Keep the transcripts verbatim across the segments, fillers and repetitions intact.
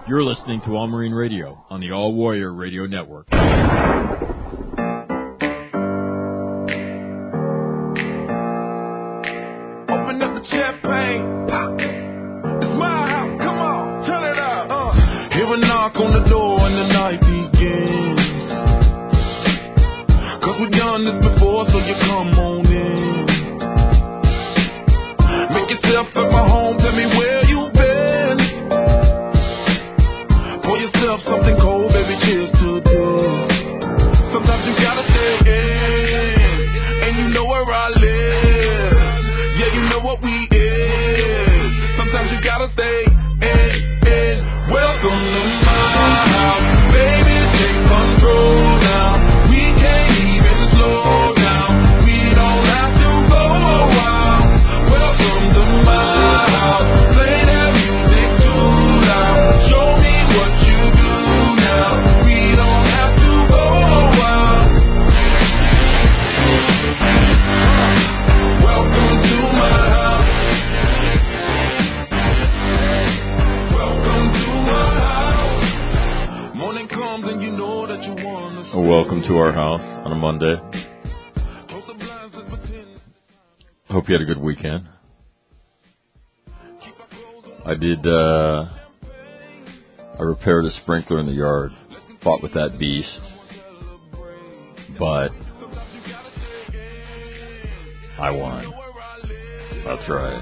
You're listening to All Marine Radio on the All Warrior Radio Network. Open up the champagne, pop. It's my house, come on, turn it up. Uh. Hear a knock on the door and the night begins. Cause we've done this before, so you come on in. Make yourself at my home, tell me where you've been. Pour yourself something cold, baby, cheers to this. Sometimes you gotta stay in, and you know where I live. Yeah, you know what we is. Sometimes you gotta stay in, in. Welcome to my house, baby, take control now. We can't even slow down. We don't have to go a while. Welcome to my house, play that music too loud. Show me what you do now. We don't have to go a while. Welcome to my house. Welcome to my house. Morning comes and you know that you wanna stay. Welcome to our house on a Monday. Close the blinds, let's pretend. Hope you had a good weekend. I did, uh, I repaired a sprinkler in the yard. Fought with that beast. But I won. That's right.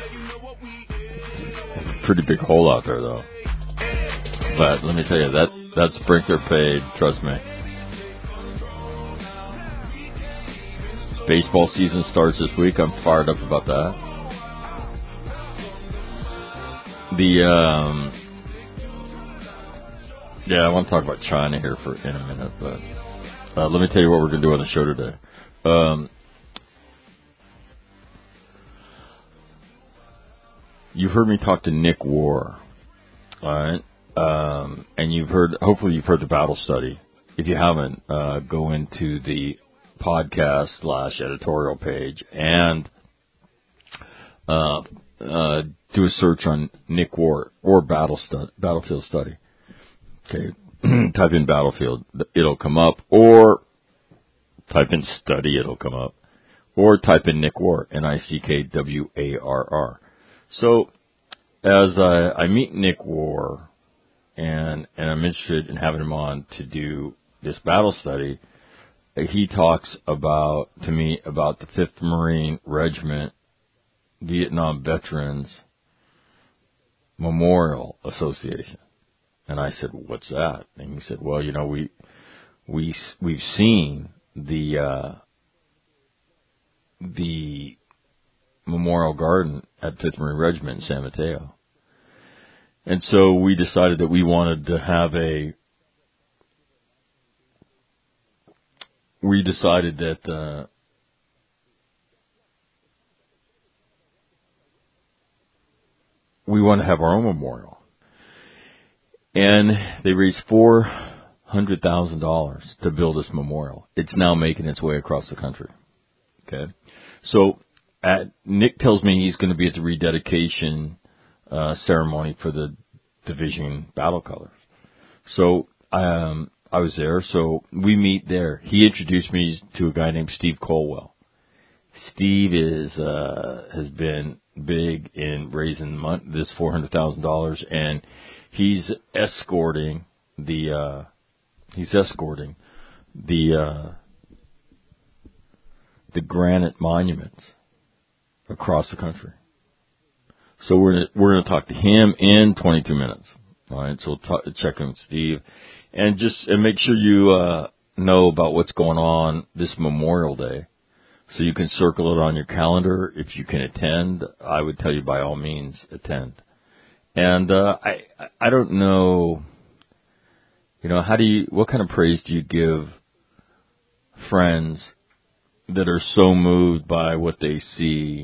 Pretty big hole out there, though. But let me tell you, that, that sprinkler paid, trust me. Baseball season starts this week. I'm fired up about that. The, um, yeah, I want to talk about China here for in a minute, but uh, let me tell you what we're going to do on the show today. Um, you've heard me talk to Nick War, all right? Um, and you've heard, hopefully you've heard the battle study. If you haven't, uh, go into the podcast slash editorial page and uh, uh, do a search on Nick War or battle stud, battlefield study. Okay, type in battlefield, it'll come up, or type in study, it'll come up, or type in Nick War, N I C K W A R R. So as I, I meet Nick War, and and I'm interested in having him on to do this battle study, he talks about, to me, about the fifth Marine Regiment Vietnam Veterans Memorial Association. And I said, what's that? And he said, well, you know, we, we, we've seen the, uh, the Memorial Garden at fifth Marine Regiment in San Mateo. And so we decided that we wanted to have a, we decided that, uh, we want to have our own memorial. And they raised four hundred thousand dollars to build this memorial. It's now making its way across the country. Okay. So at, Nick tells me he's going to be at the rededication uh, ceremony for the division battle colors. So um, I was there. So we meet there. He introduced me to a guy named Steve Colwell. Steve is uh, has been big in raising money, this four hundred thousand dollars, and he's escorting the uh, he's escorting the uh, the granite monuments across the country. So we're we're going to talk to him in twenty-two minutes. All right, so we'll talk, check in with Steve, and just and make sure you uh, know about what's going on this Memorial Day. So you can circle it on your calendar. If you can attend, I would tell you by all means attend. And uh, I I don't know, you know, how do you, what kind of praise do you give friends that are so moved by what they see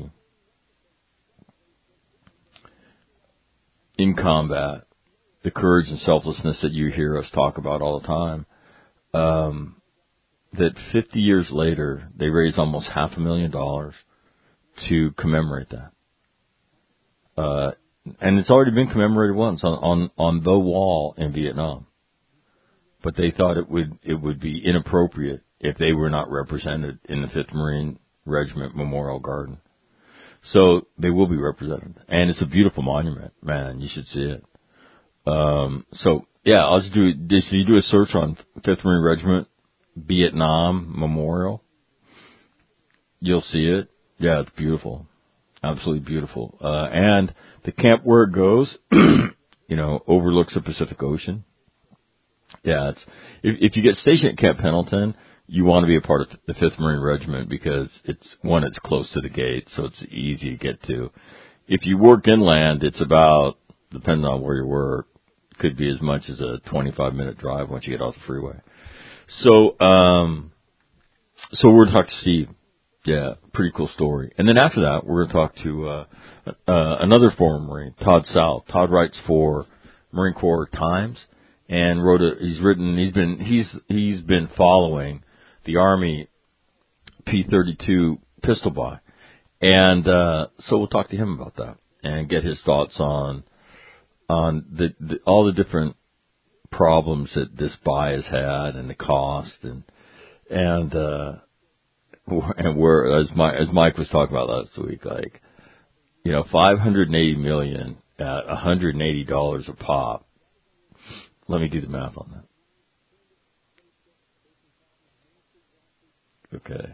in combat, the courage and selflessness that you hear us talk about all the time, um, that fifty years later, they raised almost half a million dollars to commemorate that. Uh, and it's already been commemorated once on, on, on the wall in Vietnam. But they thought it would it would be inappropriate if they were not represented in the fifth Marine Regiment Memorial Garden. So they will be represented. And it's a beautiful monument. Man, you should see it. Um, so, yeah, I'll just do, just, you do a search on fifth Marine Regiment Vietnam Memorial. You'll see it. Yeah, it's beautiful. Absolutely beautiful. Uh, and the camp where it goes, you know, overlooks the Pacific Ocean. Yeah, it's, if, if you get stationed at Camp Pendleton, you want to be a part of the fifth Marine Regiment because it's, one, it's close to the gate, so it's easy to get to. If you work inland, it's about, depending on where you work, could be as much as a twenty-five minute drive once you get off the freeway. So, um, so we're going to talk to Steve. Yeah, pretty cool story. And then after that, we're going to talk to, uh, uh, another former Marine, Todd South. Todd writes for Marine Corps Times. And wrote a, he's written, he's been, he's, he's been following the Army P thirty-two pistol buy. And, uh, so we'll talk to him about that and get his thoughts on, on the, the, all the different problems that this buy has had and the cost and, and, uh, and where, as Mike, as Mike was talking about last week, like, you know, five hundred eighty million at one hundred eighty dollars a pop. Let me do the math on that. Okay.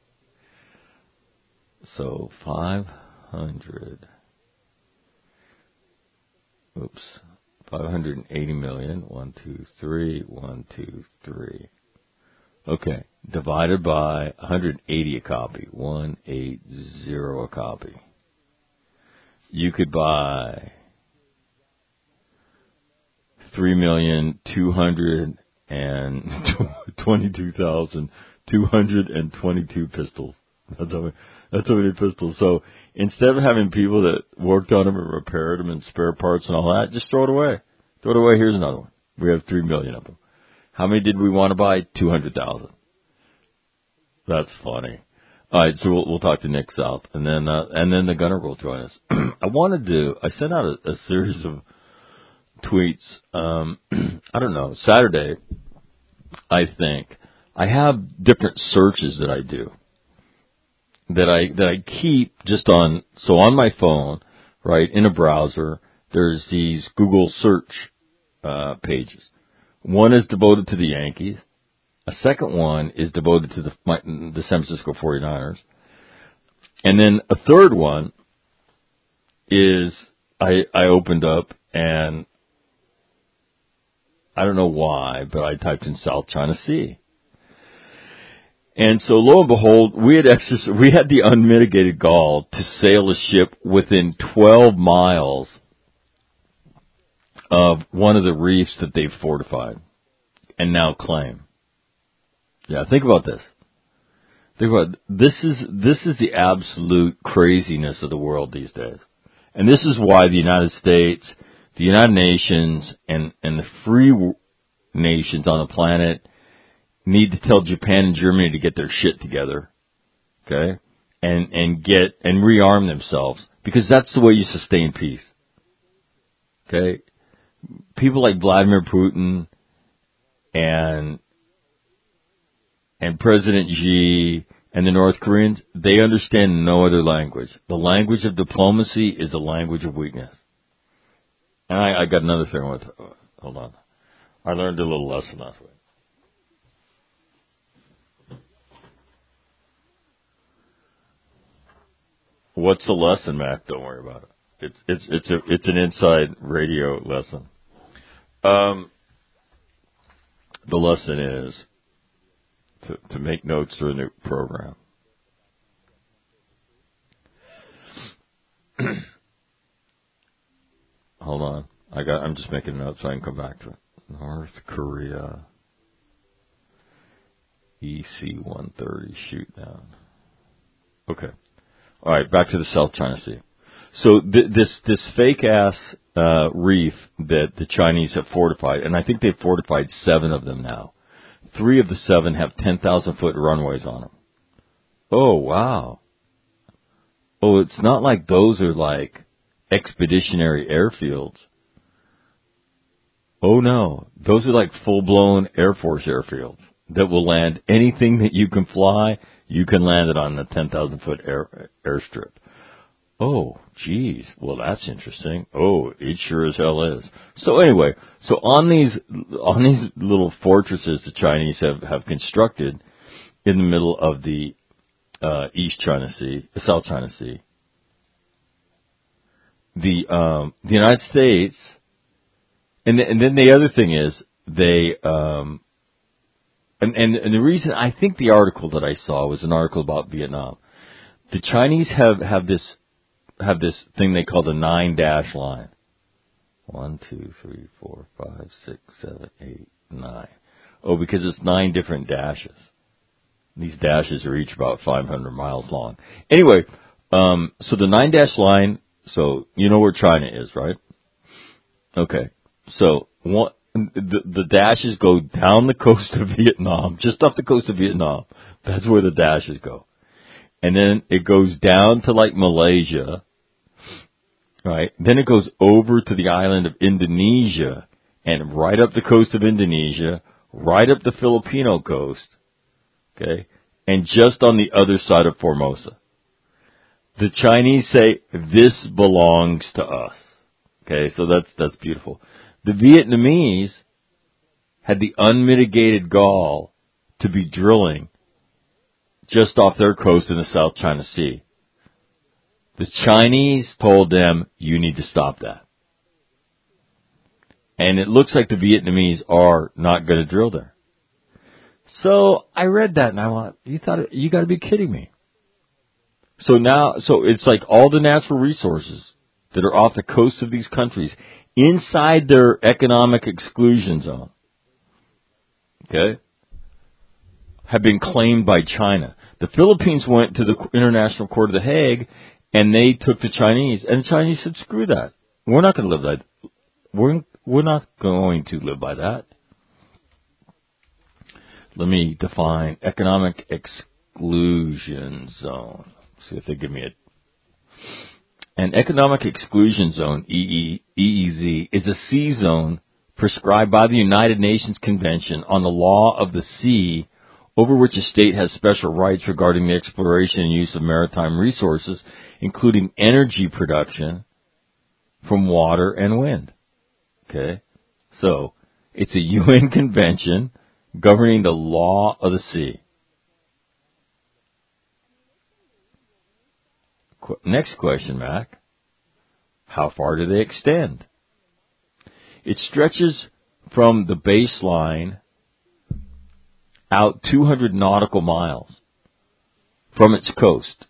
So five hundred. Oops. five hundred eighty million. One, two, three. One, two, three. Okay. Divided by one hundred eighty a copy. one hundred eighty a copy. You could buy three million two hundred and twenty-two thousand two hundred and twenty-two pistols. That's how many, that's how many pistols. So instead of having people that worked on them and repaired them and spare parts and all that, just throw it away. Throw it away. Here's another one. We have three million of them. How many did we want to buy? Two hundred thousand. That's funny. All right, so we'll, we'll talk to Nick South, and then uh, and then the gunner will join us. I wanted to. I sent out a, a series of tweets, um, I don't know, Saturday, I think. I have different searches that I do, that I, that I keep just on, so on my phone, right, in a browser, there's these Google search, uh, pages. One is devoted to the Yankees. A second one is devoted to the, my, the San Francisco forty-niners. And then a third one is, I, I opened up and I don't know why, but I typed in South China Sea. And so lo and behold, we had exercised, we had the unmitigated gall to sail a ship within twelve miles of one of the reefs that they've fortified and now claim. Yeah, think about this. Think about this is this is the absolute craziness of the world these days. And this is why the United States, the United Nations, and, and the free nations on the planet need to tell Japan and Germany to get their shit together, okay, and and get and rearm themselves, because that's the way you sustain peace, okay. People like Vladimir Putin and and President Xi and the North Koreans, they understand no other language. The language of diplomacy is the language of weakness. And I, I got another thing. With, hold on. I learned a little lesson last week. What's the lesson, Mac? Don't worry about it. It's it's it's a it's an inside radio lesson. Um, the lesson is to to make notes during the program. Hold on, I got. I'm just making notes so I can come back to it. North Korea E C one thirty shoot down. Okay. All right, back to the South China Sea. So th- this this fake ass uh, reef that the Chinese have fortified, and I think they've fortified seven of them now. Three of the seven have ten thousand foot runways on them. Oh wow! Oh, it's not like those are like expeditionary airfields. Oh no, those are like full-blown Air Force airfields that will land anything that you can fly. You can land it on the ten thousand foot air, airstrip. Oh, geez. Well, that's interesting. Oh, it sure as hell is. So anyway, so on these on these little fortresses the Chinese have, have constructed in the middle of the uh, East China Sea, the South China Sea, the um, the United States, and the, and then the other thing is they um, and, and and the reason I think the article that I saw was an article about Vietnam. The Chinese have have this. have this thing they call the nine dash line. One, two, three, four, five, six, seven, eight, nine. Oh, because it's nine different dashes. These dashes are each about five hundred miles long. Anyway, um, so the nine dash line, so you know where China is, right? Okay. So one, the, the dashes go down the coast of Vietnam, just off the coast of Vietnam. That's where the dashes go. And then it goes down to like Malaysia. Right. Then it goes over to the island of Indonesia and right up the coast of Indonesia, right up the Filipino coast. Okay. And just on the other side of Formosa. The Chinese say this belongs to us. Okay. So that's, that's beautiful. The Vietnamese had the unmitigated gall to be drilling just off their coast in the South China Sea. The Chinese told them, you need to stop that. And it looks like the Vietnamese are not going to drill there. So I read that and I thought, you thought, you got to be kidding me. So now, so it's like all the natural resources that are off the coast of these countries inside their economic exclusion zone, okay, have been claimed by China. The Philippines went to the International Court of The Hague, and they took the Chinese, and the Chinese said, "Screw that. We're not going to live that. We're we're not going to live by that." Let me define economic exclusion zone. See if they give me it. An economic exclusion zone, E E Z, is a sea zone prescribed by the United Nations Convention on the Law of the Sea, over which a state has special rights regarding the exploration and use of maritime resources, including energy production from water and wind. Okay? So, it's a U N convention governing the law of the sea. Qu- next question, Mac. How far do they extend? It stretches from the baseline out two hundred nautical miles from its coast.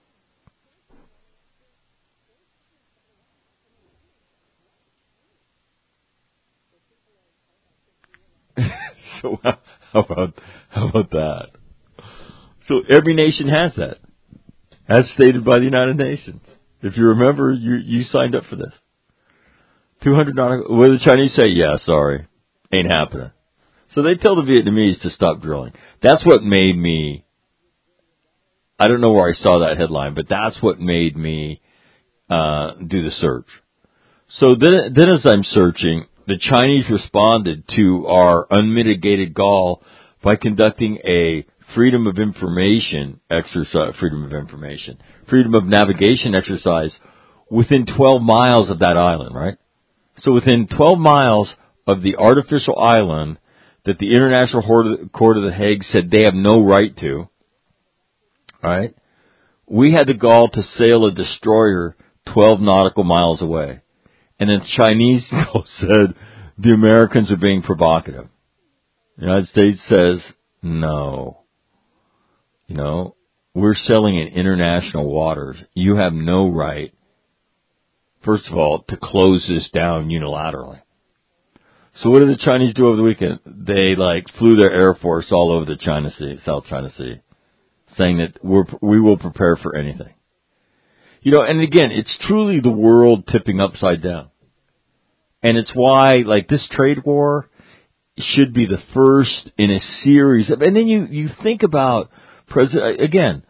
So how about how about that? So every nation has that, as stated by the United Nations. If you remember, you you signed up for this. two hundred nautical. What do the Chinese say? Yeah, sorry, ain't happening. So they tell the Vietnamese to stop drilling. That's what made me, I don't know where I saw that headline, but that's what made me uh, do the search. So then, then as I'm searching, the Chinese responded to our unmitigated gall by conducting a freedom of information exercise, freedom of information, freedom of navigation exercise within twelve miles of that island, right? So within twelve miles of the artificial island that the International Court of The Hague said they have no right to, right? We had the gall to sail a destroyer twelve nautical miles away. And then the Chinese said the Americans are being provocative. The United States says, no. You know, we're sailing in international waters. You have no right, first of all, to close this down unilaterally. So what did the Chinese do over the weekend? They, like, flew their Air Force all over the China Sea, South China Sea, saying that we're, we will prepare for anything. You know, and again, it's truly the world tipping upside down. And it's why, like, this trade war should be the first in a series of, and then you, you think about President, again,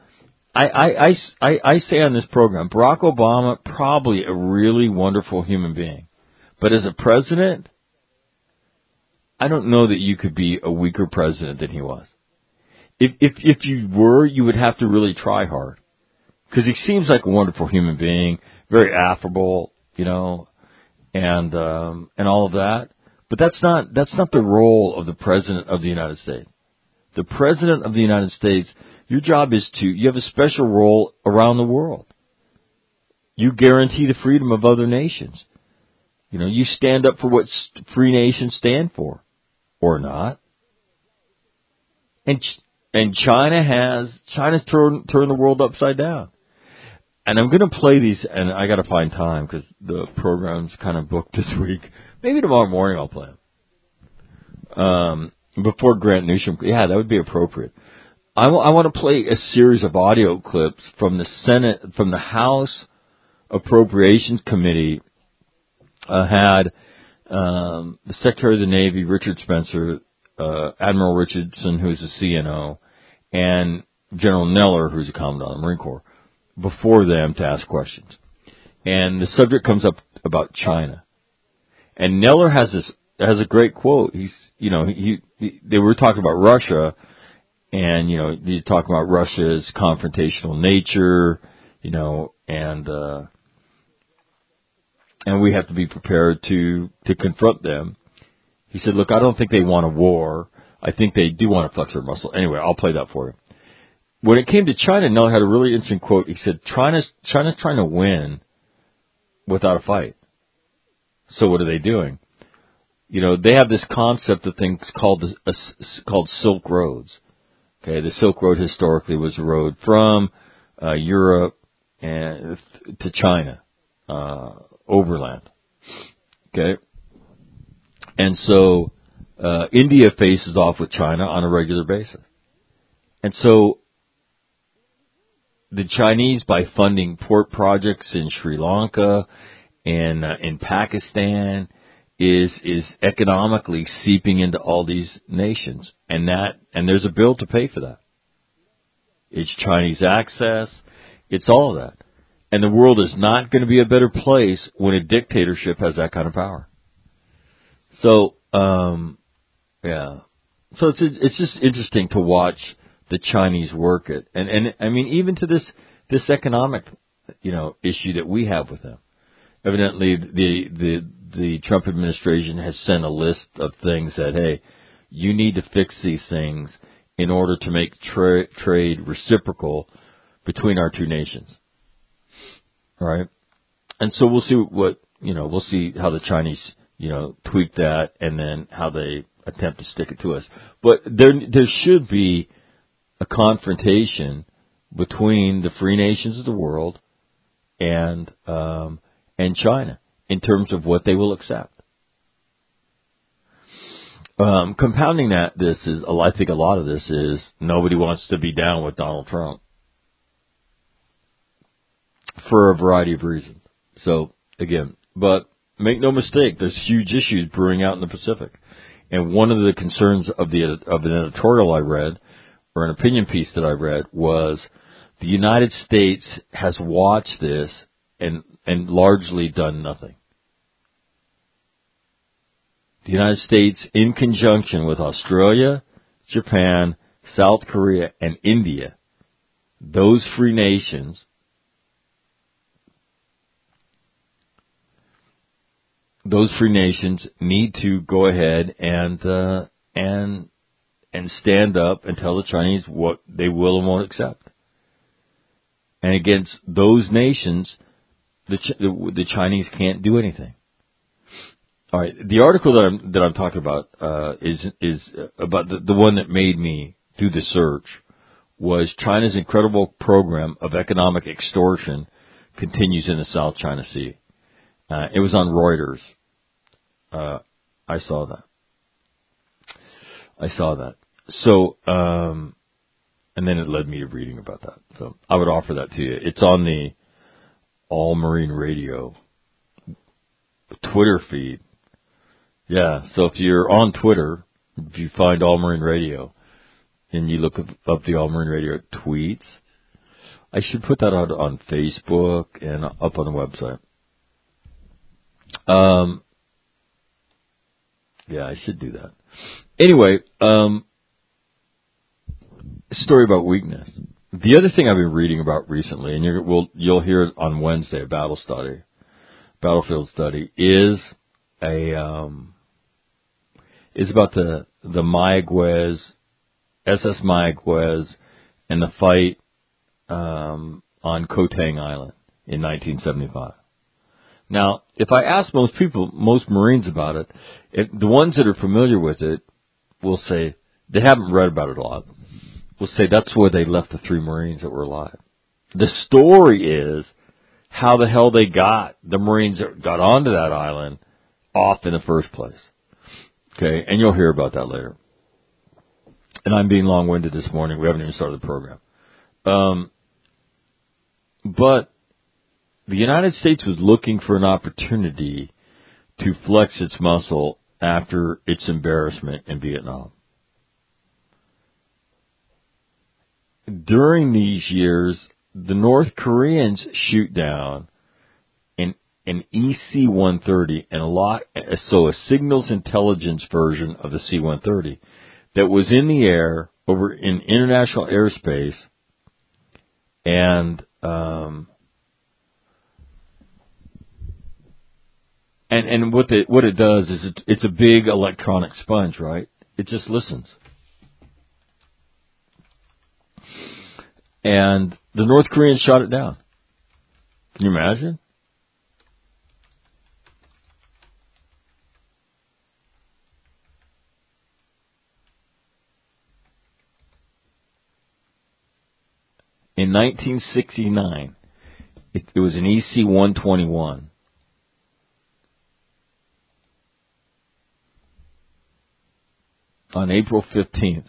I, I, I, I, I say on this program, Barack Obama, probably a really wonderful human being. But as a president, I don't know that you could be a weaker president than he was. If, if, if you were, you would have to really try hard. Because he seems like a wonderful human being, very affable, you know, and, um, and all of that. But that's not, that's not the role of the President of the United States. The President of the United States, your job is to, you have a special role around the world. You guarantee the freedom of other nations. You know, you stand up for what free nations stand for, or not. And and China has, China's turned turned the world upside down. And I'm going to play these, and I got to find time because the program's kind of booked this week. Maybe tomorrow morning I'll play them. Um, before Grant Newsham, yeah, that would be appropriate. I, w- I want to play a series of audio clips from the Senate, from the House Appropriations Committee. Uh, had um, the Secretary of the Navy, Richard Spencer, uh, Admiral Richardson, who's a C N O, and General Neller, who's a Commandant of the Marine Corps, before them to ask questions. And the subject comes up about China. And Neller has this has a great quote. He's, you know, he, he they were talking about Russia, and you know, you talk about Russia's confrontational nature, you know, and uh, and we have to be prepared to to confront them. He said, "Look, I don't think they want a war. I think they do want to flex their muscle." Anyway, I'll play that for you. When it came to China, Neller had a really interesting quote. He said, China's, China's trying to win without a fight. So what are they doing? You know, they have this concept of things called uh, called Silk Roads. Okay, the Silk Road historically was a road from uh, Europe and to China, uh, overland. Okay, and so uh, India faces off with China on a regular basis, and so the Chinese, by funding port projects in Sri Lanka and uh, in Pakistan, is is economically seeping into all these nations, and that and there's a bill to pay for that. It's Chinese access, it's all of that, and the world is not going to be a better place when a dictatorship has that kind of power. So, um, yeah, so it's it's just interesting to watch the Chinese work it. And, and I mean, even to this, this economic, you know, issue that we have with them. Evidently, the, the, the Trump administration has sent a list of things that, hey, you need to fix these things in order to make tra- trade reciprocal between our two nations. All right. And so we'll see what, you know, we'll see how the Chinese, you know, tweak that and then how they attempt to stick it to us. But there, there should be a confrontation between the free nations of the world and um, and China in terms of what they will accept. Um, compounding that, this is I think a lot of this is nobody wants to be down with Donald Trump for a variety of reasons. So again, but make no mistake, there's huge issues brewing out in the Pacific, and one of the concerns of the of an editorial I read, or an opinion piece that I read, was the United States has watched this and and largely done nothing. The United States, in conjunction with Australia, Japan, South Korea, and India, those free nations, those free nations need to go ahead and uh, and and stand up and tell the Chinese what they will and won't accept. And against those nations, the Ch- the, the Chinese can't do anything. All right, the article that I'm that I'm talking about uh, is is about the, the one that made me do the search was China's incredible program of economic extortion continues in the South China Sea. Uh, it was on Reuters. Uh, I saw that. I saw that. So, um, and then it led me to reading about that. So I would offer that to you. It's on the All Marine Radio Twitter feed. Yeah. So if you're on Twitter, if you find All Marine Radio and you look up the All Marine Radio tweets, I should put that out on Facebook and up on the website. Um, yeah, I should do that. Anyway, um, story about weakness. The other thing I've been reading about recently, and you're, we'll, you'll hear it on Wednesday, a battle study, battlefield study, is a um, is about the the Mayaguez, S S Mayaguez, and the fight um, on Koh Tang Island in nineteen seventy-five. Now, if I ask most people, most Marines about it, it, the ones that are familiar with it will say they haven't read about it a lot. Will say that's where they left the three Marines that were alive. The story is how the hell they got the Marines that got onto that island off in the first place. Okay, and you'll hear about that later. And I'm being long-winded this morning. We haven't even started the program. Um, but the United States was looking for an opportunity to flex its muscle after its embarrassment in Vietnam. During these years, the North Koreans shoot down an, an E C one thirty and a lot, so a signals intelligence version of the C one thirty that was in the air over in international airspace, and um, and and what the what it does is it, it's a big electronic sponge, right? It just listens. And the North Koreans shot it down. Can you imagine? In nineteen sixty-nine, it, it was an E C one twenty-one. On April fifteenth,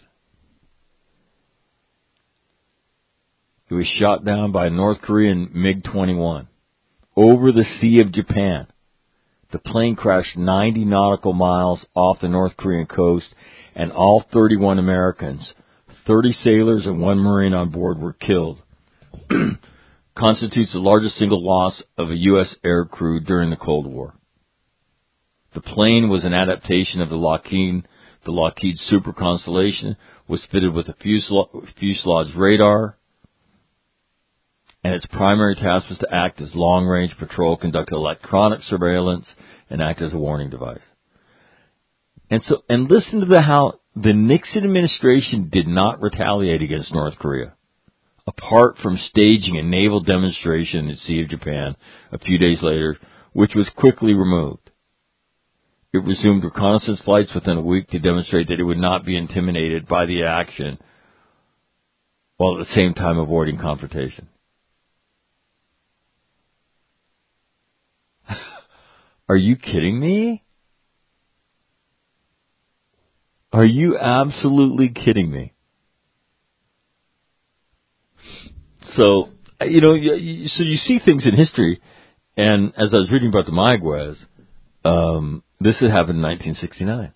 it was shot down by a North Korean MiG twenty-one over the Sea of Japan. The plane crashed ninety nautical miles off the North Korean coast, and all thirty-one Americans, thirty sailors and one Marine on board were killed. Constitutes the largest single loss of a U S air crew during the Cold War. The plane was an adaptation of the Lockheed, the Lockheed Super Constellation, was fitted with a fuselage radar, and its primary task was to act as long-range patrol, conduct electronic surveillance, and act as a warning device. And so, and listen to the how the Nixon administration did not retaliate against North Korea, apart from staging a naval demonstration in the Sea of Japan a few days later, which was quickly removed. It resumed reconnaissance flights within a week to demonstrate that it would not be intimidated by the action, while at the same time avoiding confrontation. Are you kidding me? Are you absolutely kidding me? So, you know, you, so you see things in history, and as I was reading about the Mayaguez, um, this had happened in nineteen sixty-nine.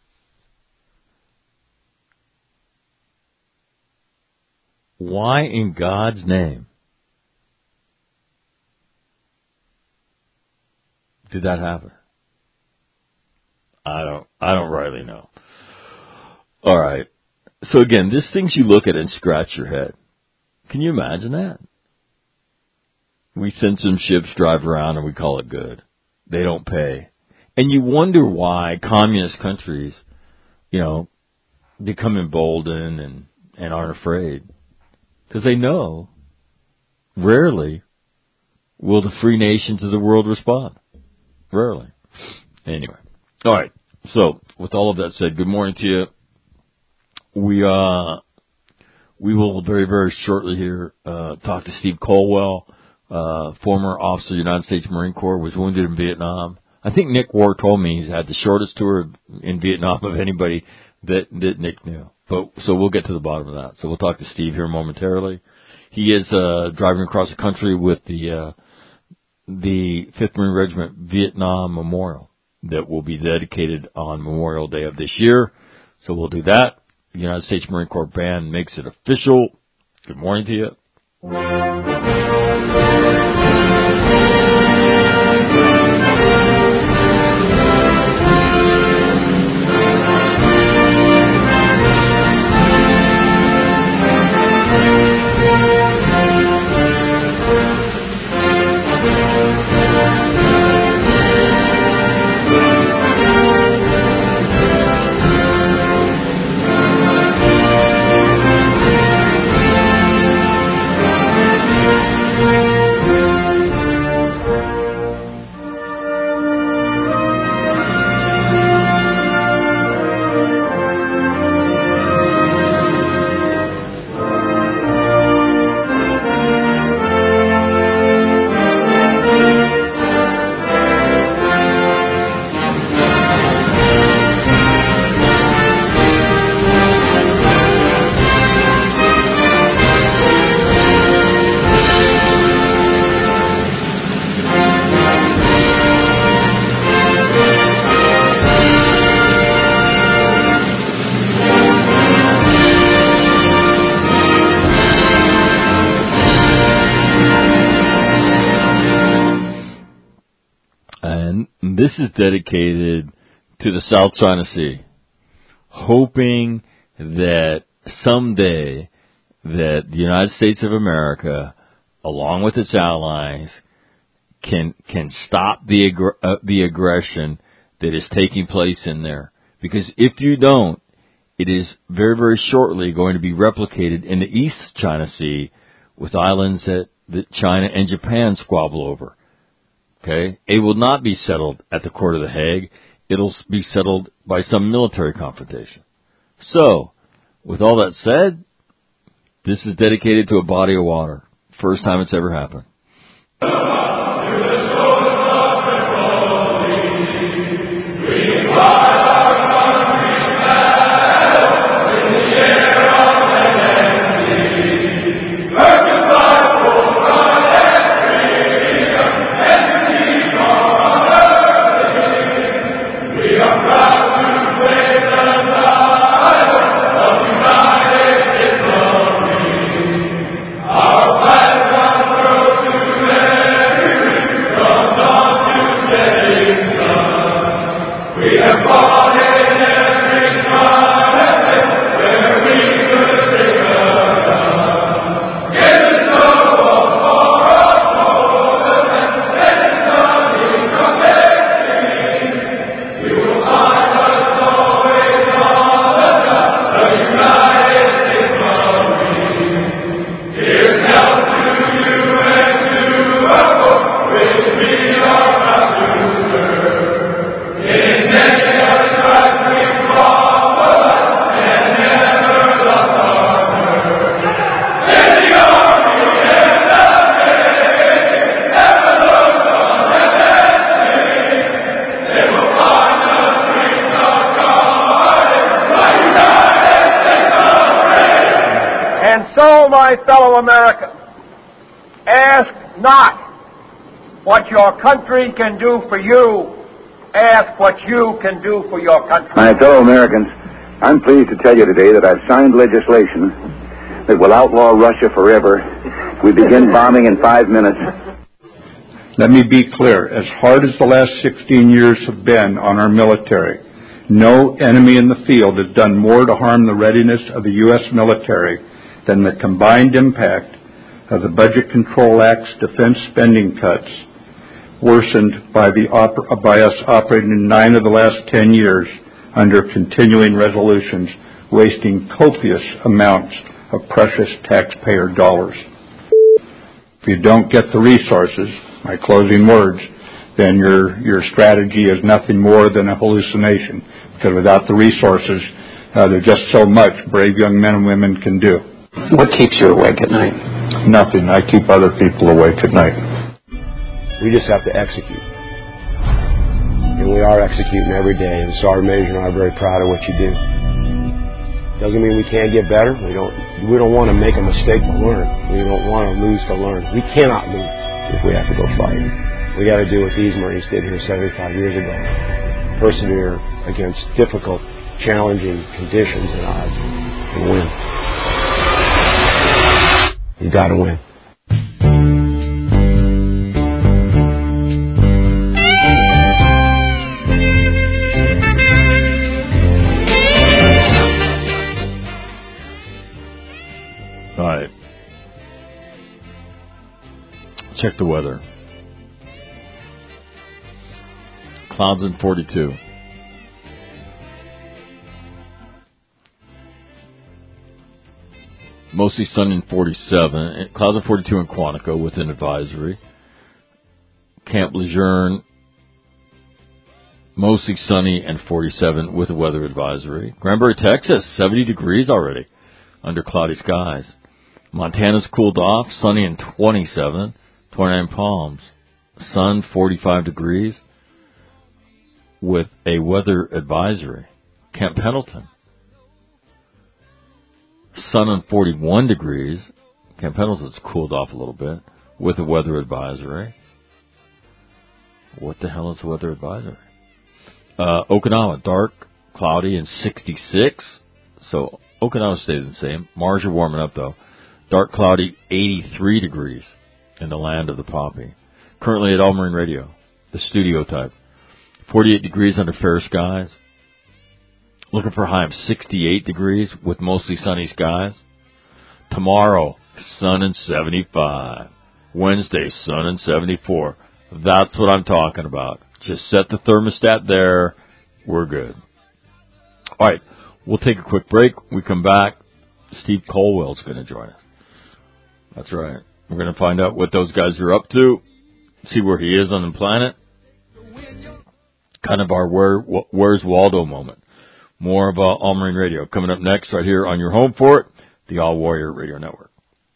Why in God's name did that happen? I don't, I don't rightly know. All right. So again, this things you look at and scratch your head. Can you imagine that? We send some ships drive around and we call it good. They don't pay. And you wonder why communist countries, you know, become emboldened and, and aren't afraid. Because they know, rarely will the free nations of the world respond. Rarely. Anyway. All right. So, with all of that said, good morning to you. We, uh, we will very, very shortly here, uh, talk to Steve Colwell, uh, former officer of the United States Marine Corps, was wounded in Vietnam. I think Nick War told me he's had the shortest tour in Vietnam of anybody that, that Nick knew. But, so we'll get to the bottom of that. So we'll talk to Steve here momentarily. He is, uh, driving across the country with the, uh, the fifth Marine Regiment Vietnam Memorial that will be dedicated on Memorial Day of this year. So we'll do that. The United States Marine Corps Band makes it official. Good morning to you. This is dedicated to the South China Sea, hoping that someday that the United States of America, along with its allies, can can stop the aggr- uh, the aggression that is taking place in there. Because if you don't, it is very, very shortly going to be replicated in the East China Sea with islands that, that China and Japan squabble over. Okay? It will not be settled at the Court of the Hague. It'll be settled by some military confrontation. So, with all that said, this is dedicated to a body of water. First time it's ever happened. So, my fellow Americans, ask not what your country can do for you, ask what you can do for your country. My fellow Americans, I'm pleased to tell you today that I've signed legislation that will outlaw Russia forever. We begin bombing in five minutes. Let me be clear. As hard as the last sixteen years have been on our military, no enemy in the field has done more to harm the readiness of the U S military than the combined impact of the Budget Control Act's defense spending cuts, worsened by, the op- by us operating in nine of the last ten years under continuing resolutions, wasting copious amounts of precious taxpayer dollars. If you don't get the resources, my closing words, then your your strategy is nothing more than a hallucination, because without the resources, uh, there's just so much brave young men and women can do. What keeps you awake at night? Nothing. I keep other people awake at night. We just have to execute. And we are executing every day, and Sergeant Major and I are very proud of what you do. Doesn't mean we can't get better. We don't we don't want to make a mistake to learn. We don't want to lose to learn. We cannot lose if we have to go fight. We got to do what these Marines did here seventy-five years ago. Persevere against difficult, challenging conditions and odds and win. You got to win. All right. Check the weather. Clouds in forty-two. Mostly sunny in forty-seven. Clouds in forty-two in Quantico with an advisory. Camp Lejeune, mostly sunny and forty-seven with a weather advisory. Granbury, Texas, seventy degrees already under cloudy skies. Montana's cooled off, sunny and twenty-seven. twenty-nine Palms, sun forty-five degrees with a weather advisory. Camp Pendleton, sun on forty-one degrees. Camp Pendleton's cooled off a little bit with a weather advisory. What the hell is a weather advisory? Uh, Okinawa, dark, cloudy, and sixty-six. So Okinawa stayed the same. Mars are warming up, though. Dark, cloudy, eighty-three degrees in the land of the poppy. Currently at All Marine Radio, the studio type. forty-eight degrees under fair skies. Looking for a high of sixty-eight degrees with mostly sunny skies. Tomorrow, sun and seventy-five. Wednesday, sun and seventy-four. That's what I'm talking about. Just set the thermostat there. We're good. All right, we'll take a quick break. We come back. Steve Colwell's going to join us. That's right. We're going to find out what those guys are up to, see where he is on the planet. Kind of our where, Where's Waldo moment. More of uh, All Marine Radio coming up next right here on your home for it, the All Warrior Radio Network.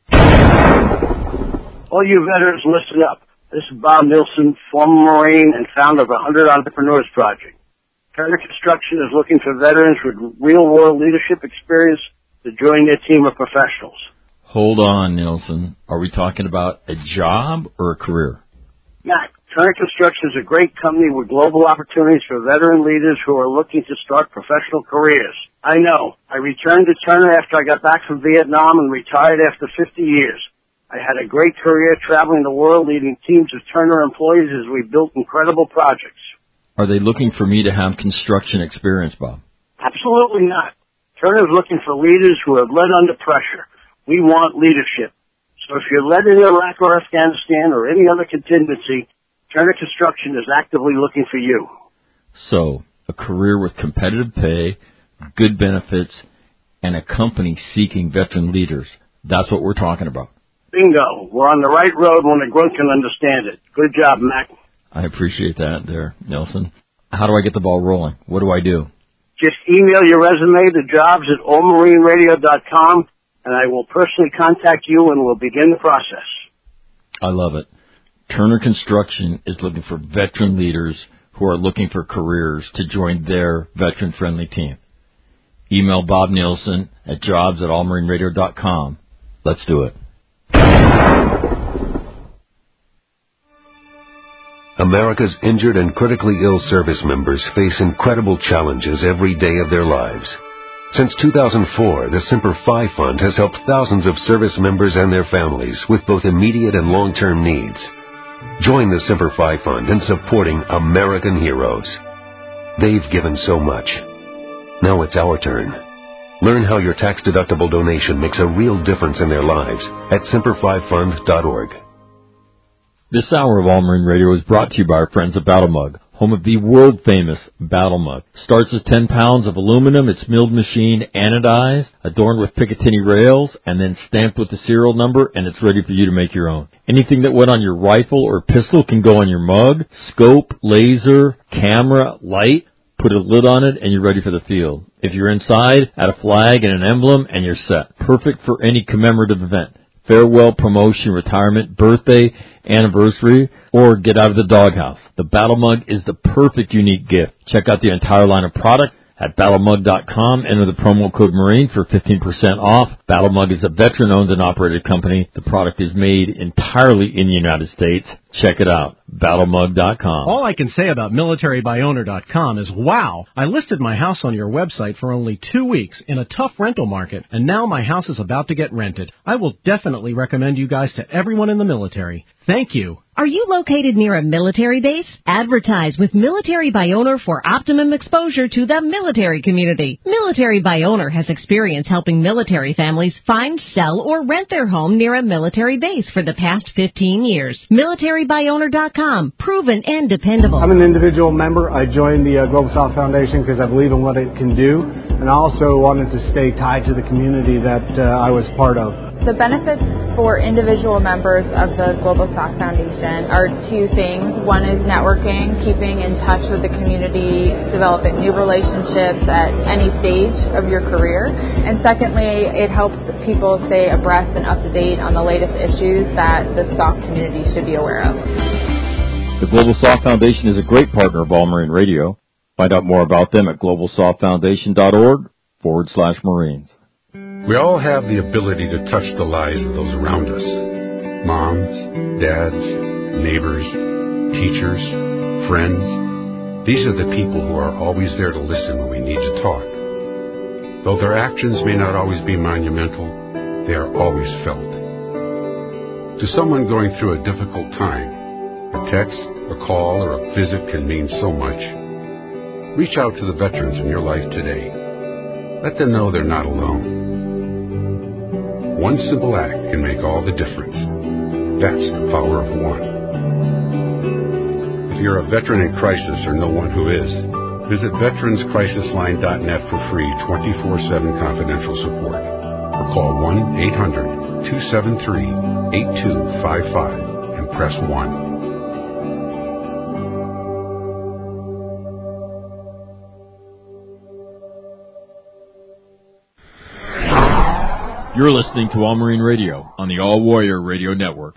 All you veterans, listen up. This is Bob Nilsson, former Marine and founder of the one hundred Entrepreneurs Project. Turner Construction is looking for veterans with real-world leadership experience to join their team of professionals. Hold on, Nilsson. Are we talking about a job or a career? Matt, Turner Construction is a great company with global opportunities for veteran leaders who are looking to start professional careers. I know. I returned to Turner after I got back from Vietnam and retired after fifty years. I had a great career traveling the world leading teams of Turner employees as we built incredible projects. Are they looking for me to have construction experience, Bob? Absolutely not. Turner is looking for leaders who have led under pressure. We want leadership. So if you're led in Iraq or Afghanistan or any other contingency, Turner Construction is actively looking for you. So, a career with competitive pay, good benefits, and a company seeking veteran leaders. That's what we're talking about. Bingo. We're on the right road when the grunt can understand it. Good job, Mac. I appreciate that there, Nelson. How do I get the ball rolling? What do I do? Just email your resume to jobs at all marine radio dot com, and I will personally contact you and we'll begin the process. I love it. Turner Construction is looking for veteran leaders who are looking for careers to join their veteran-friendly team. Email Bob Nielsen at jobs at all marine radio dot com. Let's do it. America's injured and critically ill service members face incredible challenges every day of their lives. Since two thousand four, the Semper Fi Fund has helped thousands of service members and their families with both immediate and long-term needs. Join the Semper Fi Fund in supporting American heroes. They've given so much. Now it's our turn. Learn how your tax-deductible donation makes a real difference in their lives at semper fi fund dot org. This hour of All Marine Radio is brought to you by our friends at Battle Mug, home of the world-famous Battle Mug. Starts as ten pounds of aluminum. It's milled machine, anodized, adorned with Picatinny rails, and then stamped with the serial number, and it's ready for you to make your own. Anything that went on your rifle or pistol can go on your mug. Scope, laser, camera, light. Put a lid on it, and you're ready for the field. If you're inside, add a flag and an emblem, and you're set. Perfect for any commemorative event. Farewell, promotion, retirement, birthday, anniversary, or get out of the doghouse. The Battle Mug is the perfect unique gift. Check out the entire line of product at battle mug dot com. Enter the promo code Marine for fifteen percent off. Battle Mug is a veteran-owned and operated company. The product is made entirely in the United States. Check it out, battle mug dot com. All I can say about military by owner dot com is, wow, I listed my house on your website for only two weeks in a tough rental market, and now my house is about to get rented. I will definitely recommend you guys to everyone in the military. Thank you. Are you located near a military base? Advertise with Military by Owner for optimum exposure to the military community. Military by Owner has experience helping military families find, sell, or rent their home near a military base for the past fifteen years. military by owner dot com. Proven and dependable. I'm an individual member. I joined the uh, Global South Foundation because I believe in what it can do, and I also wanted to stay tied to the community that uh, I was part of. The benefits for individual members of the Global South Foundation are two things. One is networking, keeping in touch with the community, developing new relationships at any stage of your career. And secondly, it helps people stay abreast and up to date on the latest issues that the S O F community should be aware of. The Global Soft Foundation is a great partner of All Marine Radio. Find out more about them at global soft foundation dot org forward slash Marines. We all have the ability to touch the lives of those around us. Moms, dads, neighbors, teachers, friends. These are the people who are always there to listen when we need to talk. Though their actions may not always be monumental, they are always felt. To someone going through a difficult time, a text, a call, or a visit can mean so much. Reach out to the veterans in your life today. Let them know they're not alone. One simple act can make all the difference. That's the power of one. If you're a veteran in crisis or know one who is, visit veterans crisis line dot net for free twenty-four seven confidential support. Or call one eight hundred two seven three eight two five five and press one. You're listening to All Marine Radio on the All Warrior Radio Network.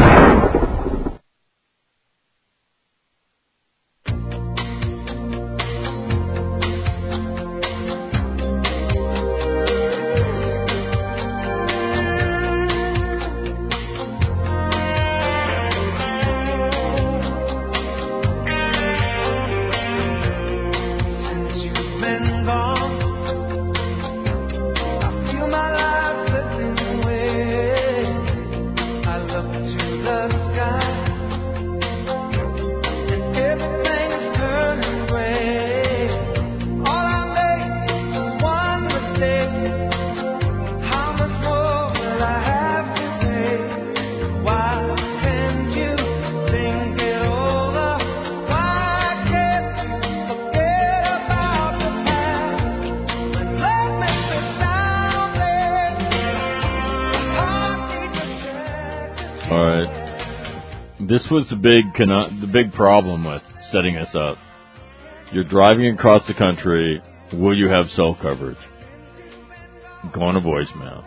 This was the big the big problem with setting this up. You're driving across the country. Will you have cell coverage? Go on a voicemail.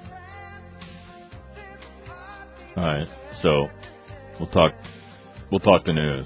All right, so we'll talk. We'll talk the news,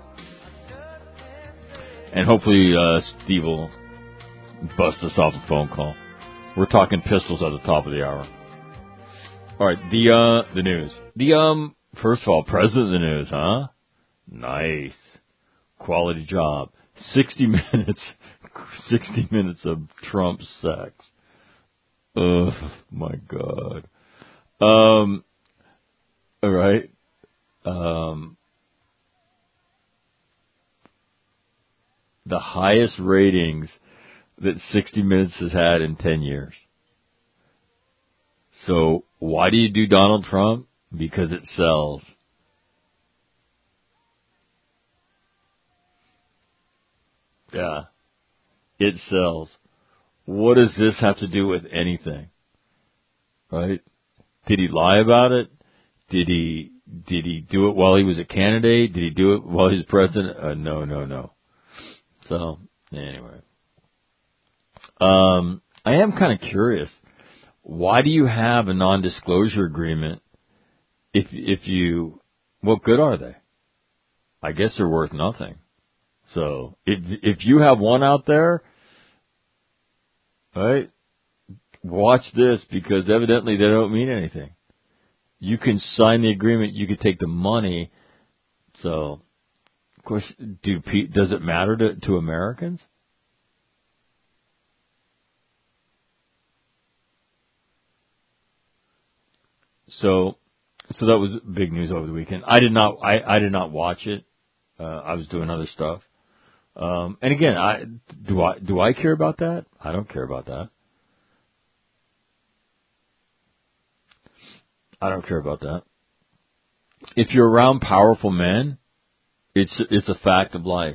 and hopefully uh, Steve will bust us off a phone call. We're talking pistols at the top of the hour. All right, the uh, the news. The um. First of all, president of the news, huh? Nice. Quality job. Sixty minutes. Sixty minutes of Trump sex. Ugh, my God. Um. All right. Um. The highest ratings that sixty minutes has had in ten years. So why do you do Donald Trump? Because it sells. Yeah. It sells. What does this have to do with anything? Right? Did he lie about it? Did he did he do it while he was a candidate? Did he do it while he was president? Uh, no, no, no. So, anyway. Um, I am kind of curious. Why do you have a non-disclosure agreement? If if you, what good are they? I guess they're worth nothing. So if if you have one out there, right, watch this because evidently they don't mean anything. You can sign the agreement, you can take the money. So, of course, do does it matter to, to Americans? So. So that was big news over the weekend. I did not. I, I did not watch it. Uh, I was doing other stuff. Um, and again, I do. I do. I care about that? I don't care about that. I don't care about that. If you're around powerful men, it's it's a fact of life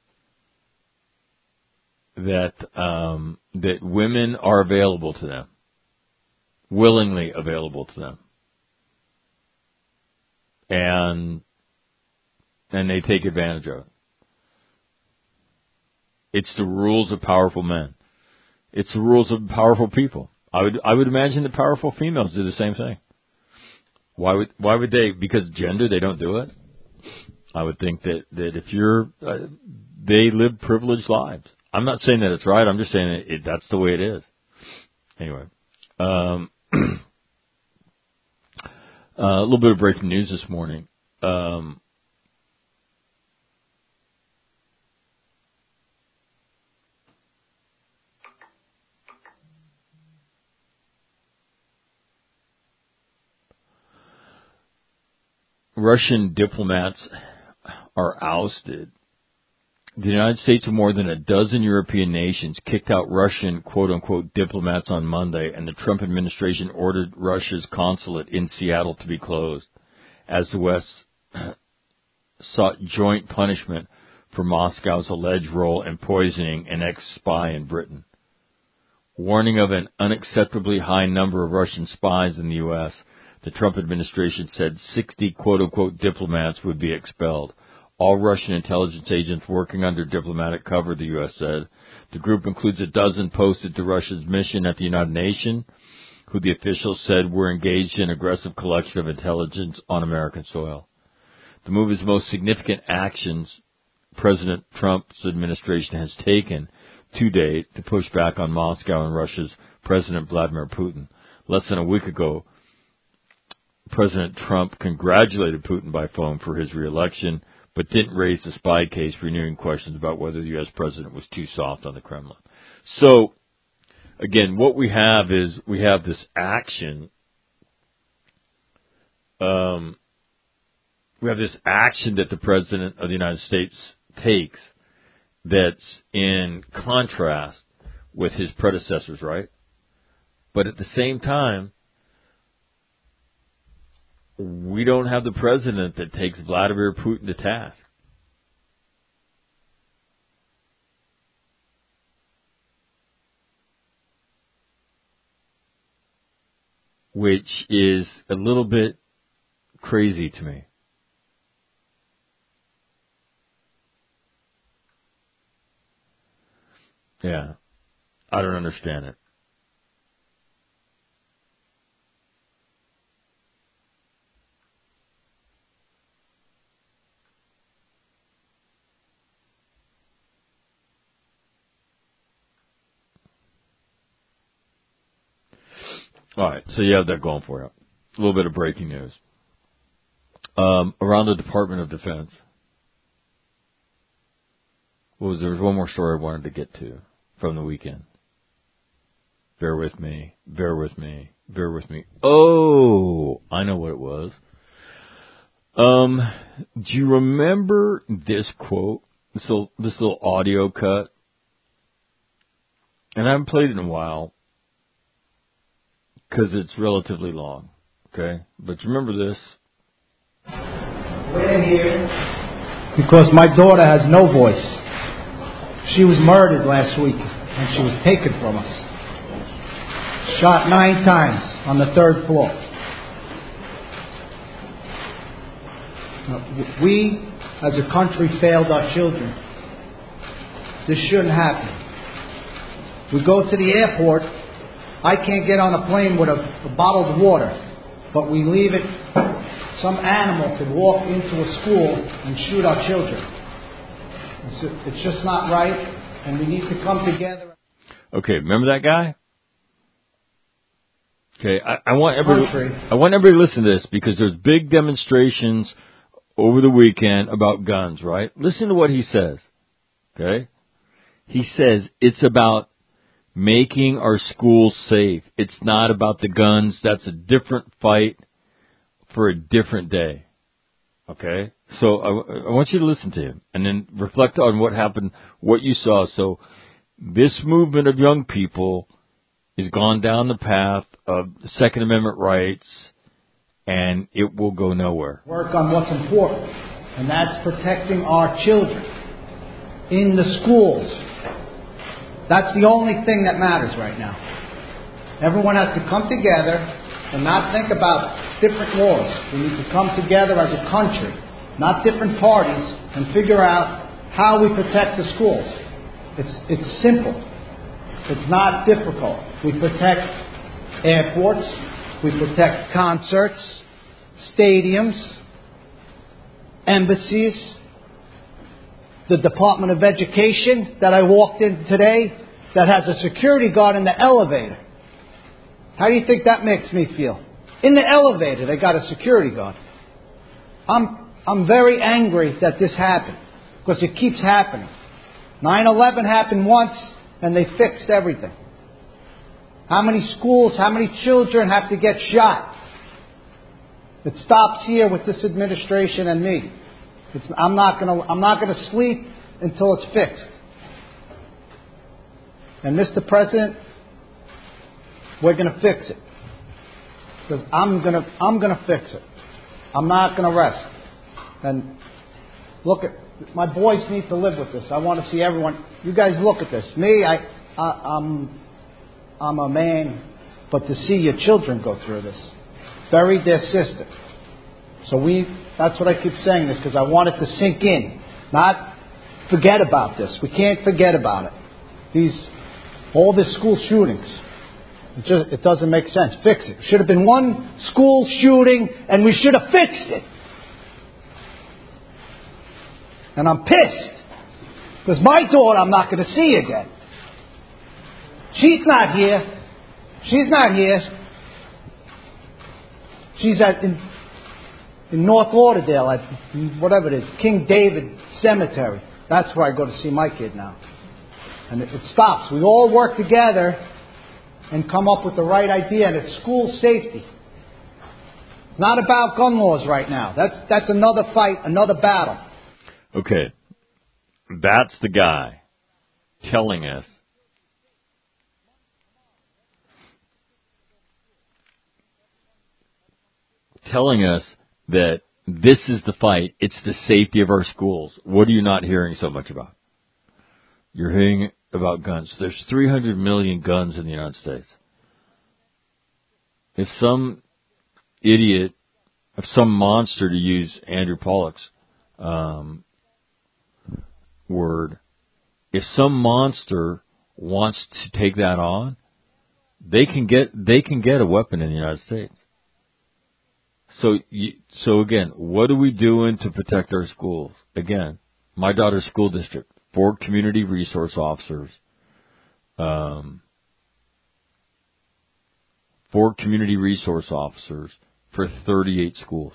that um, that women are available to them, willingly available to them. And and they take advantage of it. It's the rules of powerful men. It's the rules of powerful people. I would I would imagine that powerful females do the same thing. Why would why would they? Because gender, they don't do it. I would think that that if you're, uh, they live privileged lives. I'm not saying that it's right. I'm just saying that it, that's the way it is. Anyway. Um, Uh, a little bit of breaking news this morning. Um, Russian diplomats are ousted The United States and more than a dozen European nations kicked out Russian quote-unquote diplomats on Monday, and the Trump administration ordered Russia's consulate in Seattle to be closed, as the West sought joint punishment for Moscow's alleged role in poisoning an ex-spy in Britain. Warning of an unacceptably high number of Russian spies in the U S, the Trump administration said sixty quote-unquote diplomats would be expelled. All Russian intelligence agents working under diplomatic cover, the U S said. The group includes a dozen posted to Russia's mission at the United Nations, who the officials said were engaged in aggressive collection of intelligence on American soil. The move is the most significant actions President Trump's administration has taken to date to push back on Moscow and Russia's President Vladimir Putin. Less than a week ago, President Trump congratulated Putin by phone for his reelection, but didn't raise the spy case, renewing questions about whether the U S president was too soft on the Kremlin. So, again, what we have is we have this action. Um, we have this action that the President of the United States takes that's in contrast with his predecessors, right? But at the same time, we don't have the president that takes Vladimir Putin to task. Which is a little bit crazy to me. Yeah, I don't understand it. All right, so you have that going for you. A little bit of breaking news. Um, around the Department of Defense. What was there was one more story I wanted to get to from the weekend. Bear with me, bear with me, bear with me. Oh, I know what it was. Um, do you remember this quote? This little, this little audio cut? And I haven't played it in a while, because it's relatively long, okay? But you remember this? We're here because my daughter has no voice. She was murdered last week, and she was taken from us. Shot nine times on the third floor. Now, we, as a country, failed our children. This shouldn't happen. We go to the airport. I can't get on a plane with a, a bottle of water, but we leave it. Some animal could walk into a school and shoot our children. It's, it's just not right, and we need to come together. Okay, remember that guy? Okay, I, I want everybody. I want everybody to listen to this because there's big demonstrations over the weekend about guns. Right? Listen to what he says. Okay, he says it's about making our schools safe. It's not about the guns. That's a different fight for a different day. Okay? So I, I want you to listen to him and then reflect on what happened, what you saw. So this movement of young people has gone down the path of the Second Amendment rights, and it will go nowhere. Work on what's important, and that's protecting our children in the schools. That's the only thing that matters right now. Everyone has to come together and not think about different laws. We need to come together as a country, not different parties, and figure out how we protect the schools. It's it's simple. It's not difficult. We protect airports. We protect concerts, stadiums, embassies. The Department of Education that I walked in today that has a security guard in the elevator. How do you think that makes me feel? In the elevator, they got a security guard. I'm I'm very angry that this happened because it keeps happening. nine eleven happened once and they fixed everything. How many schools, how many children have to get shot? It stops here with this administration and me. It's, I'm not going to. I'm not going to sleep until it's fixed. And Mister President, we're going to fix it. Because I'm going to I'm going to fix it. I'm not going to rest. And look at, my boys need to live with this. I want to see everyone. You guys look at this. Me, I, I I'm I'm a man, but to see your children go through this, bury their sister. So we, that's what I keep saying this, because I want it to sink in. Not forget about this. We can't forget about it. These, all the school shootings. It just, it doesn't make sense. Fix it. Should have been one school shooting, and we should have fixed it. And I'm pissed. Because my daughter I'm not going to see again. She's not here. She's not here. She's at in, in North Lauderdale at whatever it is, King David Cemetery. That's where I go to see my kid now. And it, it stops. We all work together and come up with the right idea, and it's school safety. It's not about gun laws right now. That's that's another fight, another battle. Okay. That's the guy telling us telling us that this is the fight. It's the safety of our schools. What are you not hearing so much about? You're hearing about guns. There's three hundred million guns in the United States. If some idiot, if some monster, to use Andrew Pollock's um, word, if some monster wants to take that on, they can get they can get a weapon in the United States. So, you, so again, what are we doing to protect our schools? Again, my daughter's school district, four community resource officers, um, four community resource officers for thirty-eight schools.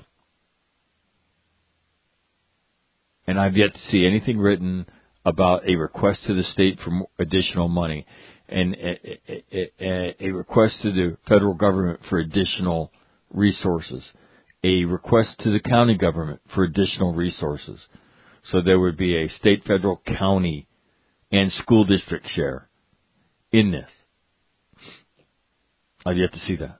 And I've yet to see anything written about a request to the state for additional money and a, a, a, a request to the federal government for additional resources, a request to the county government for additional resources. So there would be a state, federal, county, and school district share in this. I've yet to see that.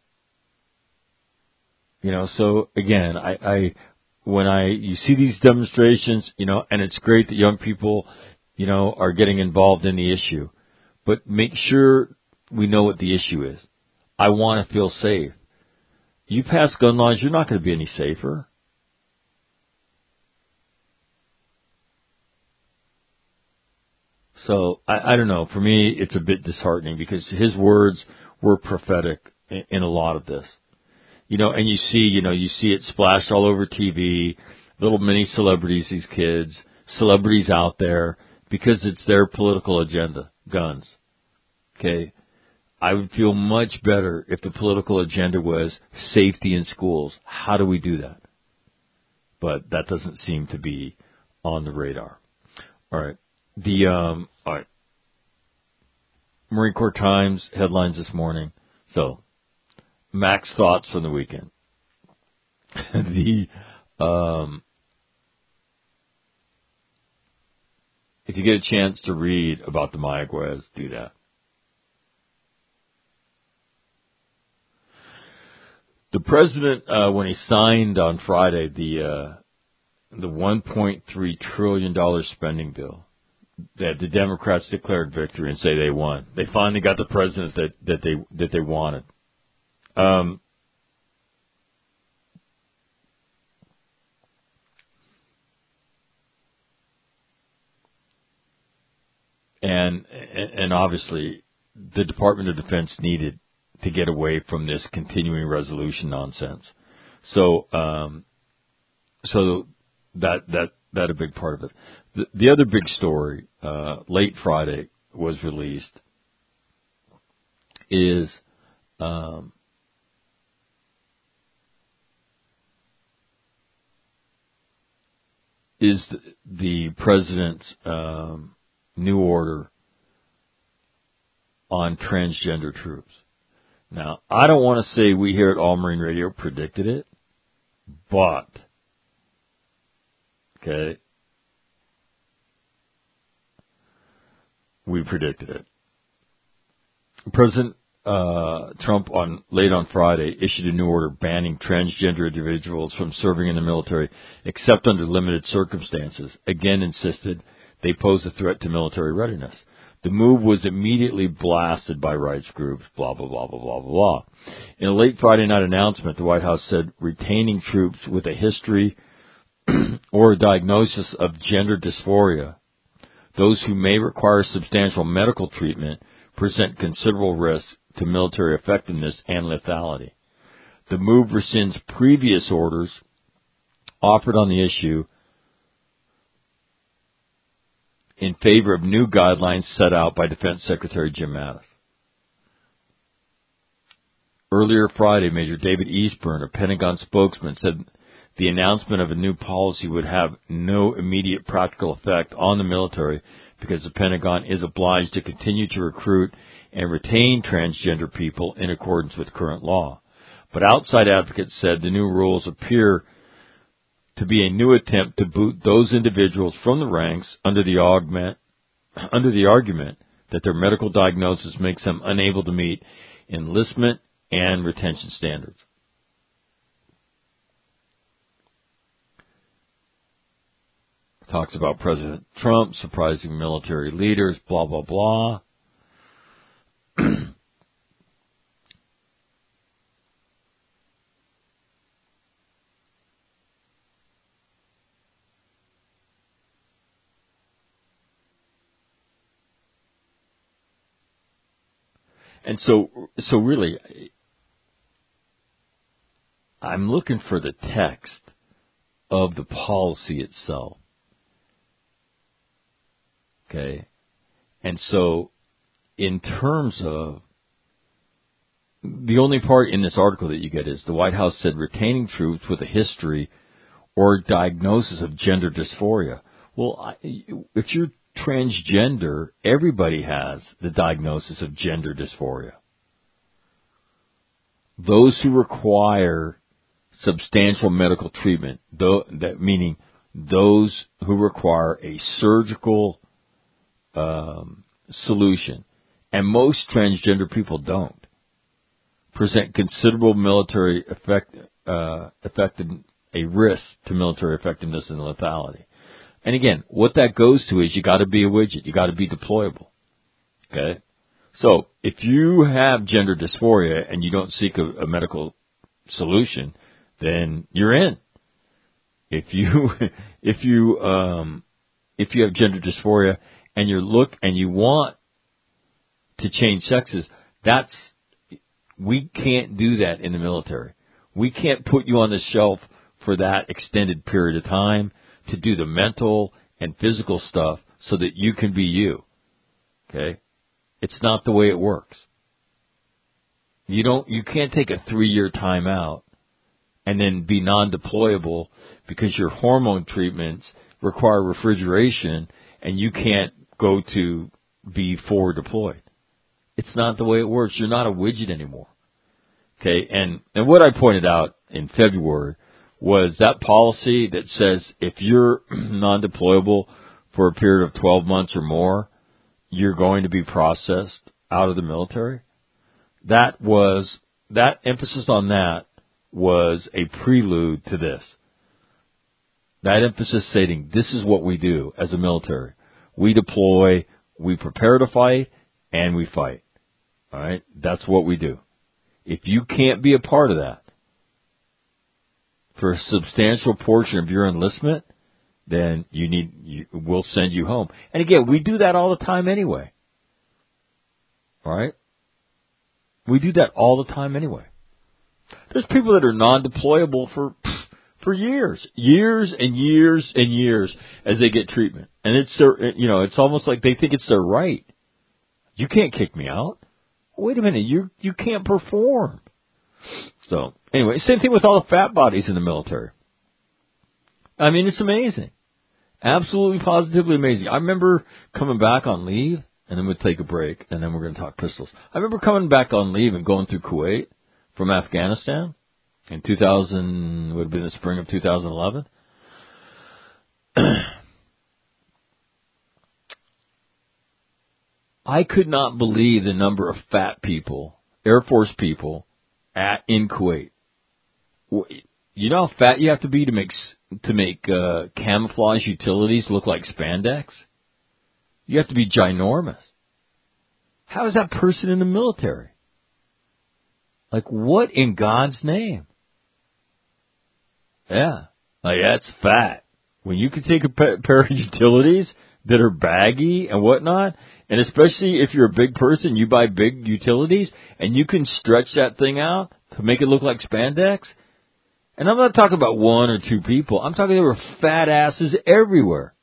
You know, so again, I, I when I you see these demonstrations, you know, and it's great that young people, you know, are getting involved in the issue, but make sure we know what the issue is. I want to feel safe. You pass gun laws, you're not going to be any safer. So, I, I don't know. For me, it's a bit disheartening because his words were prophetic in, in a lot of this. You know, and you see, you know, you see it splashed all over T V, little mini celebrities, these kids, celebrities out there, because it's their political agenda, guns. Okay? I would feel much better if the political agenda was safety in schools. How do we do that? But that doesn't seem to be on the radar. All right. The, um, all right. Marine Corps Times headlines this morning. So, Mac's thoughts from the weekend. the, um, if you get a chance to read about the Mayaguez, do that. The president, uh, when he signed on Friday the uh, the one point three trillion dollars spending bill, that the Democrats declared victory and say they won. They finally got the president that, that they that they wanted. Um, and and obviously, the Department of Defense needed to get away from this continuing resolution nonsense. So, um, so that, that, that a big part of it. The, the other big story, uh, late Friday was released is, um, is the, the president's, um, new order on transgender troops. Now, I don't want to say we here at All Marine Radio predicted it, but, okay, We predicted it. President uh, Trump on late on Friday issued a new order banning transgender individuals from serving in the military except under limited circumstances. Again insisted they pose a threat to military readiness. The move was immediately blasted by rights groups, blah, blah, blah, blah, blah, blah. In a late Friday night announcement, the White House said retaining troops with a history or a diagnosis of gender dysphoria, those who may require substantial medical treatment, present considerable risk to military effectiveness and lethality. The move rescinds previous orders offered on the issue in favor of new guidelines set out by Defense Secretary Jim Mattis. Earlier Friday, Major David Eastburn, a Pentagon spokesman, said the announcement of a new policy would have no immediate practical effect on the military because the Pentagon is obliged to continue to recruit and retain transgender people in accordance with current law. But outside advocates said the new rules appear to be a new attempt to boot those individuals from the ranks under the augment, under the argument that their medical diagnosis makes them unable to meet enlistment and retention standards. Talks about President Trump surprising military leaders, blah, blah, blah. And so, so really, I'm looking for the text of the policy itself. Okay. And so, in terms of, the only part in this article that you get is the White House said retaining troops with a history or diagnosis of gender dysphoria. Well, I, if you're transgender, everybody has the diagnosis of gender dysphoria. Those who require substantial medical treatment, though, that meaning those who require a surgical um, solution, and most transgender people don't, present considerable military effect, uh, effective, a risk to military effectiveness and lethality. And again, what that goes to is you got to be a widget, you got to be deployable. Okay, so if you have gender dysphoria and you don't seek a, a medical solution, then you're in. If you if you um, if you have gender dysphoria and you look and you want to change sexes, that's we can't do that in the military. We can't put you on the shelf for that extended period of time to do the mental and physical stuff so that you can be you. Okay? It's not the way it works. You don't you can't take a three-year time out and then be non-deployable because your hormone treatments require refrigeration and you can't go to be forward deployed. It's not the way it works. You're not a widget anymore. Okay, and, and what I pointed out in February was that policy that says if you're non-deployable for a period of twelve months or more, you're going to be processed out of the military. That was, that emphasis on that was a prelude to this. That emphasis stating this is what we do as a military. We deploy, we prepare to fight, and we fight. All right? That's what we do. If you can't be a part of that for a substantial portion of your enlistment, then you need, you, we'll send you home. And again, we do that all the time anyway. All right? We do that all the time anyway. There's people that are non-deployable for for years, years and years and years as they get treatment, and it's their, you know, it's almost like they think it's their right. You can't kick me out. Wait a minute, you you can't perform. So anyway, same thing with all the fat bodies in the military. I mean, it's amazing, absolutely, positively amazing. I remember coming back on leave, and then we'd take a break, and then we're going to talk pistols. I remember coming back on leave and going through Kuwait from Afghanistan in two thousand, would have been the spring of two thousand eleven. I could not believe the number of fat people, Air Force people, at in Kuwait. You know how fat you have to be to make to make uh, camouflage utilities look like spandex? You have to be ginormous. How is that person in the military? Like, what in God's name? Yeah, like that's fat. When you can take a pair of utilities that are baggy and whatnot, and especially if you're a big person, you buy big utilities, and you can stretch that thing out to make it look like spandex. And I'm not talking about one or two people. I'm talking there were fat asses everywhere.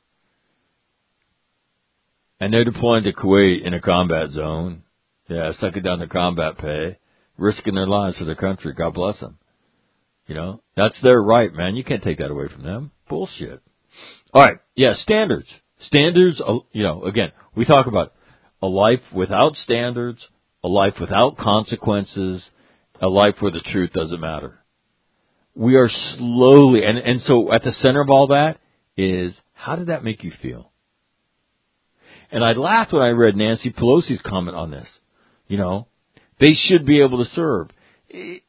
And they're deploying to Kuwait in a combat zone. Yeah, sucking down the combat pay, risking their lives for their country. God bless them. You know, that's their right, man. You can't take that away from them. Bullshit. All right, yeah, standards. Standards, you know, again, we talk about a life without standards, a life without consequences, a life where the truth doesn't matter. We are slowly, and, and so at the center of all that is, how did that make you feel? And I laughed when I read Nancy Pelosi's comment on this. You know, they should be able to serve. It,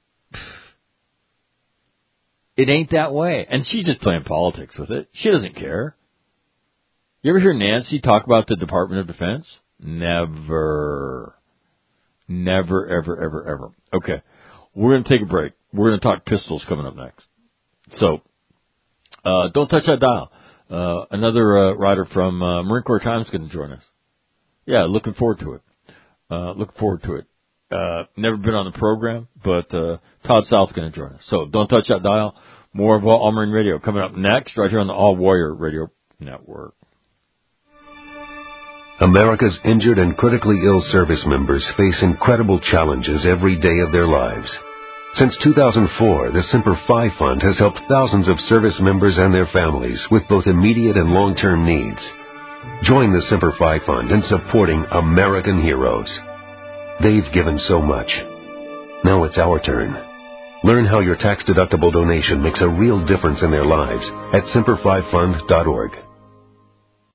it ain't that way. And she's just playing politics with it. She doesn't care. You ever hear Nancy talk about the Department of Defense? Never. Never, ever, ever, ever. Okay. We're going to take a break. We're going to talk pistols coming up next. So, uh, don't touch that dial. Uh, another uh, writer from uh, Marine Corps Times is going to join us. Yeah, looking forward to it. Uh, looking forward to it. Uh, never been on the program, but uh, Todd South's going to join us. So don't touch that dial. More of All Marine Radio coming up next, right here on the All Warrior Radio Network. America's injured and critically ill service members face incredible challenges every day of their lives. Since two thousand four, the Semper Fi Fund has helped thousands of service members and their families with both immediate and long-term needs. Join the Semper Fi Fund in supporting American heroes. They've given so much. Now it's our turn. Learn how your tax-deductible donation makes a real difference in their lives at semper fi fund dot org.